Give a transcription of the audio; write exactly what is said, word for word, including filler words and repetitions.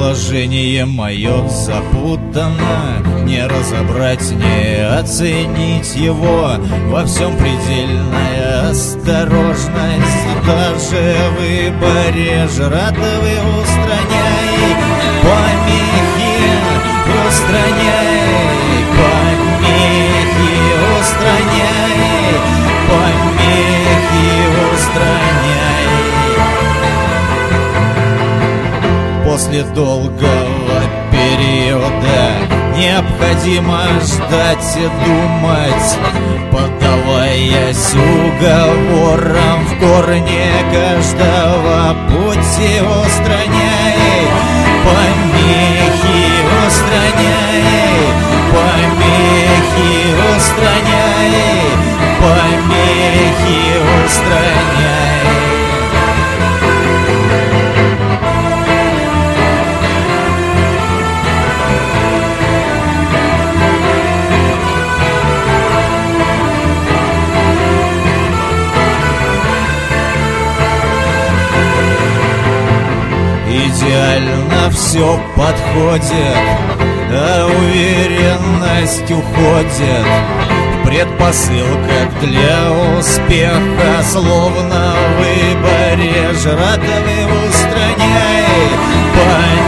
Положение мое запутано, не разобрать, не оценить его. Во всем предельная осторожность, даже в выборе жратвы устраняй. Помехи устраняй, помехи устраняй, помехи устраняй. После долгого периода необходимо ждать и думать, поддаваясь уговорам, в корне каждого пути устраняй. Помехи устраняй, помехи устраняй, помехи устраняй. Идеально все подходит, а уверенность уходит. Предпосылка для успеха, словно в выборе жратвы устраняй.